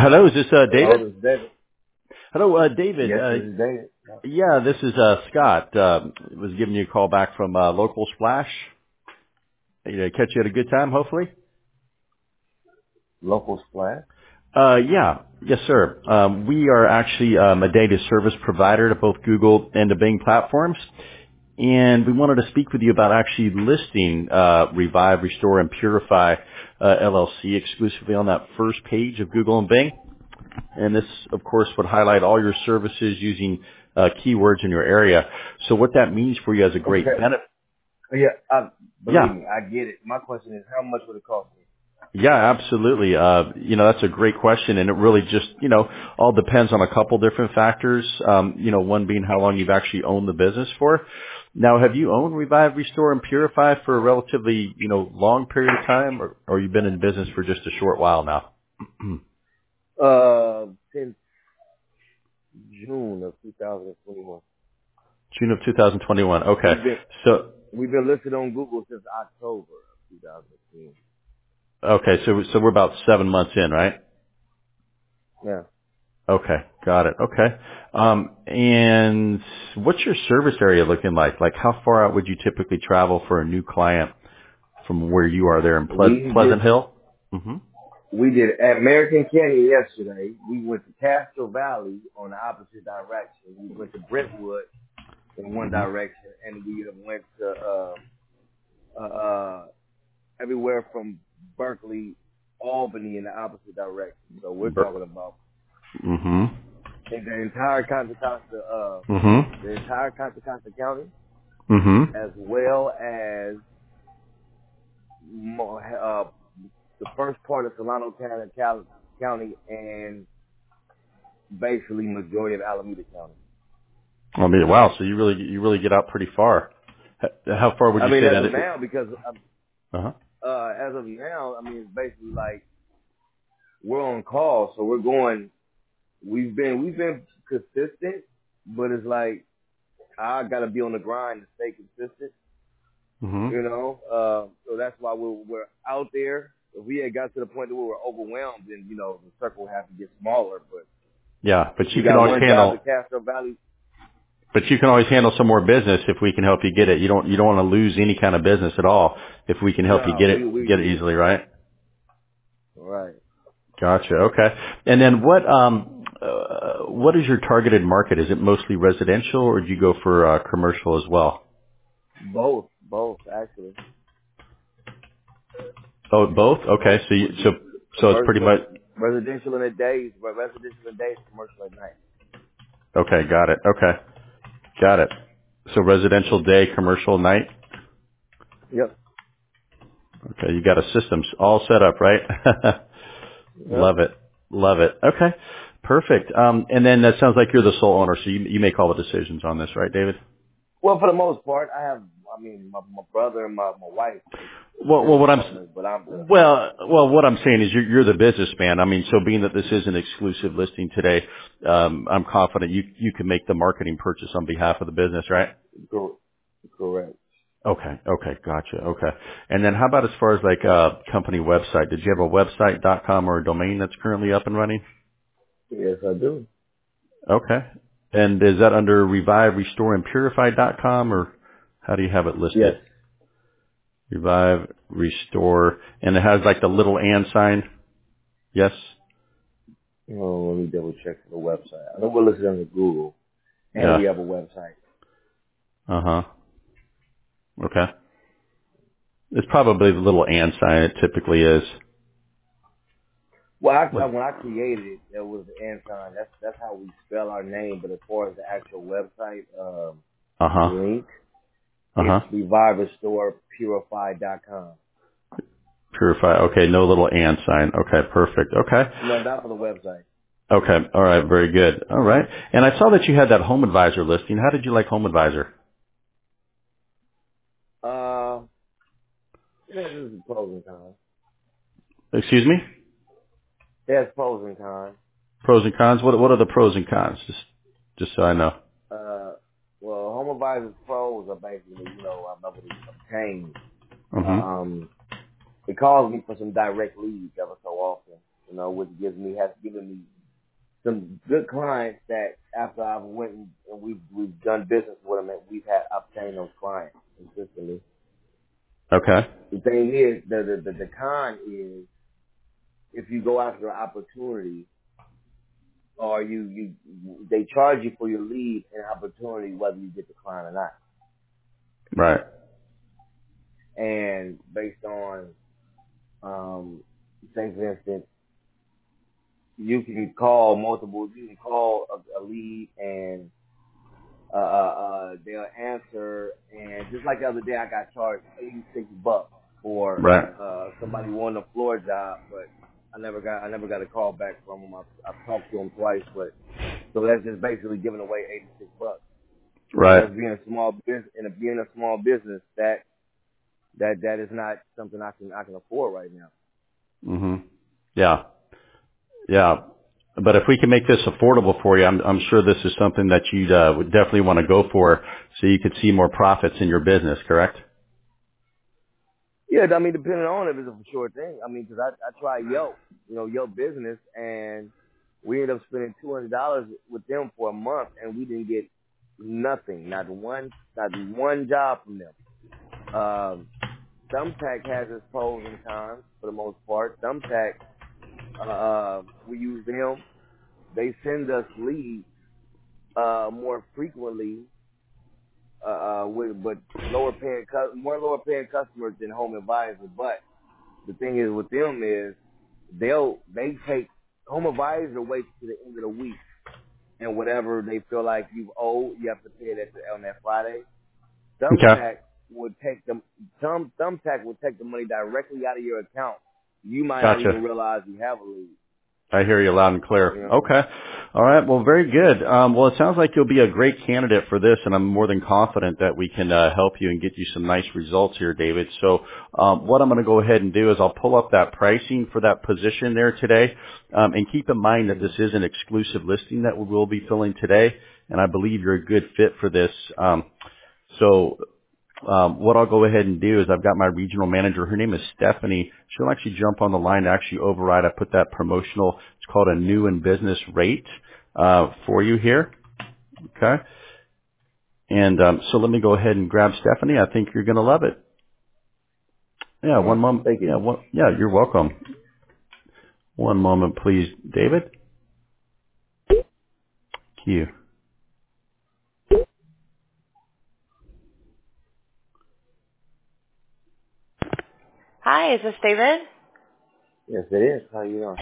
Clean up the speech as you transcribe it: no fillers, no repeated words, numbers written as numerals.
Hello, is this Hello, David? this is David. Hello, David. Yes, this is David. Yeah, this is Scott. Was giving you a call back from Local Splash. Catch you at a good time, hopefully. Local Splash. Yeah, yes, sir. We are actually a data service provider to both Google and to Bing platforms, and we wanted to speak with you about actually listing Revive, Restore, and Purify LLC exclusively on that first page of Google and Bing. And this, of course, would highlight all your services using keywords in your area. So what that means for you as a great Okay. benefit. Yeah, believe Yeah. me, I get it. My question is, how much would it cost me? Yeah, absolutely. That's a great question, and it really just, all depends on a couple different factors. One being how long you've actually owned the business for. Now, have you owned Revive, Restore, and Purify for a relatively, long period of time, or you've been in business for just a short while now? Since June of 2021. June of 2021. Okay. We've been So, we've been listed on Google since October of 2018. okay, so we're about 7 months in, right? Yeah. Okay, got it. Okay. And what's your service area looking like? Like, how far out would you typically travel for a new client from where you are there in We Pleasant did Hill? Mm-hmm. we did at American Canyon yesterday. We went to Castro Valley on the opposite direction. We went to Brentwood in one Mm-hmm. direction, and we went to everywhere from Berkeley, Albany in the opposite direction. So we're talking about Mm-hmm. in the entire Mm-hmm. Contra Costa County, Mm-hmm. as well as the first part of Solano County, and basically majority of Alameda County. I mean, wow. So you really get out pretty far. How far would I you mean, say as that? of now, because Uh-huh. as of now, I mean, it's basically like we're on call, so we're going. We've been consistent, but it's like I gotta be on the grind to stay consistent, Mm-hmm. So that's why we're out there. If we had got to the point that we were overwhelmed, then the circle would have to get smaller. But Yeah, but we you can got always one job handle. at Castro Valley. But you can always handle some more business if we can help you get it. You don't want to lose any kind of business at all if we can help you No, get it easily, right? right. Gotcha. Okay. And then what is your targeted market? Is it mostly residential, or do you go for commercial as well? Both actually. Oh, both. Okay. We do So it's pretty much residential in the days, but residential in the days, commercial at night. okay. Got it. Okay. Got it. So residential day, commercial night. Yep. Okay. You got a system all set up, right? Yep. Love it. Love it. Okay. Perfect. And then that sounds like you're the sole owner, so you make all the decisions on this, right, David? Well, for the most part, my brother and my wife, Well, business what I'm partners, but I'm the what I'm saying is you're the businessman. I mean, so being that this is an exclusive listing today, I'm confident you can make the marketing purchase on behalf of the business, right? correct. Okay, gotcha. Okay, and then how about as far as like company website? Did you have a website.com or a domain that's currently up and running? Yes, I do. Okay, and is that under Revive, Restore, and Purify.com, or how do you have it Yes. listed? Revive, Restore, and it has like the little and sign. Yes. Oh, let me double check for the website. I know we're listed under Google, and we Yeah. have a website. Uh huh. Okay. It's probably the little and sign. It typically is. Well, Like. when I created it, there was the and sign. That's how we spell our name. But as far as the actual website Uh huh. link, Uh it's huh. reviverestorepurify.com. Purify. Okay. No little and sign. Okay. Perfect. Okay. No, not for the website. Okay. All right. Very good. All right. And I saw that you had that Home Advisor listing. How did you like Home Advisor? It has pros and cons. Excuse me? It has pros and cons. Pros and cons. What are the pros and cons? Just so I know. Uh, well, Home Advisor's pros are basically, I'm able to obtain. Mm-hmm. It calls me for some direct leads ever so often. which has given me some good clients that after I've went and we've done business with them, and we've had obtained those clients consistently. Okay. The thing is, the con is if you go after an opportunity, or they charge you for your lead and opportunity whether you get the client or not. Right. And based on, say for instance, you can call a lead and they'll answer, and just like the other day I got charged $86 for somebody wanting a floor job, but I never got a call back from them. I've talked to them twice, but so that's just basically giving away $86. Right. As being a small business, being a small business, that is not something I can afford right now. Mhm. Yeah. Yeah. But if we can make this affordable for you, I'm sure this is something that you'd would definitely want to go for, so you could see more profits in your business. Correct? Yeah, I mean, depending on if it's a for sure thing. I mean, because I tried Yelp, Yelp Business, and we ended up spending $200 with them for a month, and we didn't get nothing, not one job from them. Thumbtack has its pros and cons for the most part. Thumbtack, we use them. They send us leads more frequently, but more lower paying customers than Home Advisor. But the thing is with them is they take Home Advisor waits to the end of the week, and whatever they feel like you owe, you have to pay it on that Friday. Thumbtack would take Thumbtack would take the money directly out of your account. You might not even realize you have a lead. I hear you loud and clear. Yeah. Okay. All right. Well, very good. Well, it sounds like you'll be a great candidate for this, and I'm more than confident that we can help you and get you some nice results here, David. So what I'm going to go ahead and do is I'll pull up that pricing for that position there today, and keep in mind that this is an exclusive listing that we will be filling today, and I believe you're a good fit for this. What I'll go ahead and do is I've got my regional manager. Her name is Stephanie. She'll actually jump on the line to actually override. I put that promotional, it's called a new in business rate, for you here. Okay. And, so let me go ahead and grab Stephanie. I think you're going to love it. Yeah. One moment. Thank you. Yeah. You're welcome. One moment, please, David. Thank you. Hi, is this David? Yes, it is. How you doing?